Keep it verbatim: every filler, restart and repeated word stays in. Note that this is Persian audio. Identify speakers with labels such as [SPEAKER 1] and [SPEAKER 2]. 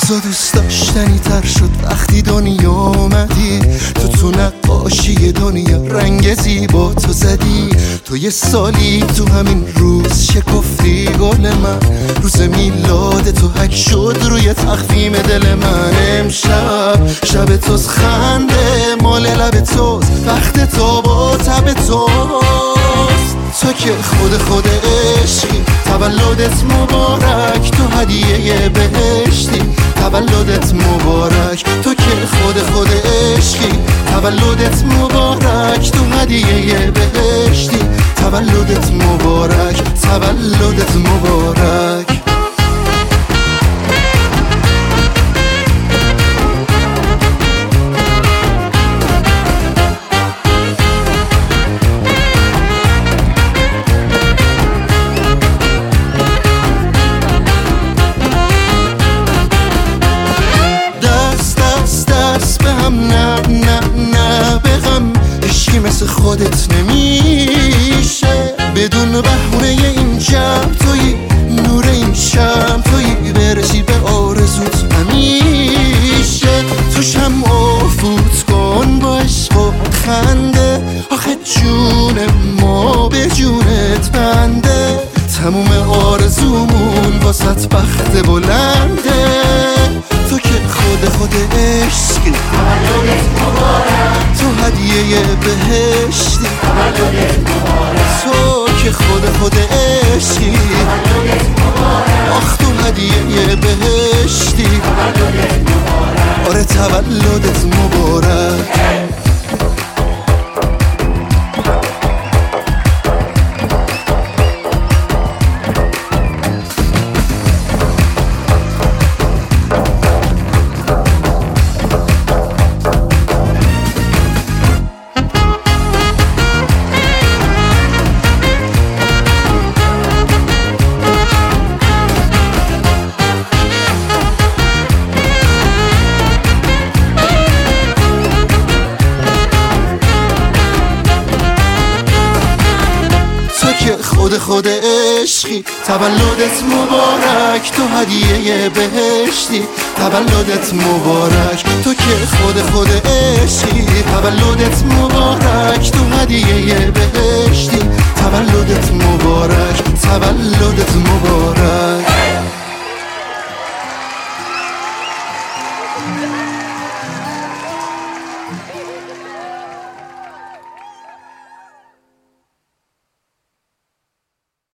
[SPEAKER 1] تو دوست داشتنی تر شد وقتی دنیا اومدی. تو تو نقاشی دنیا رنگ زیبا تو زدی. تو یه سالی تو همین روز شکفتی گل من. روز میلاد تو حک شد روی تخفیم دل من. امشب شب توز خنده مال لب توز، وقت تو با تب توست. تو که خود خود عشقی، تولدت مبارک، تو هدیه بهشتی. تولدت مبارک، تو که خود خود عشقی. تولدت مبارک، تو هدیه بهشتی. تولدت مبارک، تولدت مبارک. مثل خودت نمیشه بدون بهونه این شب توی نور این شب توی برسی به آرزوت همیشه. تو شمع فوت کن با عشق و خنده، آخه جون ما به جونت بنده. تموم آرزومون واسط بخت بلنده. تو که خود خود عشقی، تولدت مبارک، تو هدیه بهشتی. تولدت مبارک، تو که خود خود عشقی. تولدت مبارک، آخ تو هدیه بهشتی. تولدت مبارک، آره تولدت مبارک. خود خود عشقی، تولدت مبارک، تو هدیه بهشتی. تولدت مبارک، تو که خود خود عشقی. تولدت مبارک، تو هدیه بهشتی. تولدت مبارک، تولدت مبارک.